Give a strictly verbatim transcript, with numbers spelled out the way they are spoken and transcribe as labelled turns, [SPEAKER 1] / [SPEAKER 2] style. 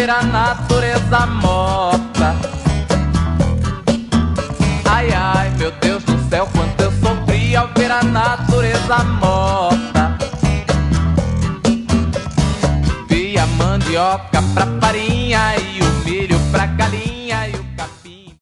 [SPEAKER 1] ver a natureza morta. Ai, ai, meu Deus do céu, quanto eu sofri ao ver a natureza morta. Vi a mandioca pra farinha e o milho pra galinha e o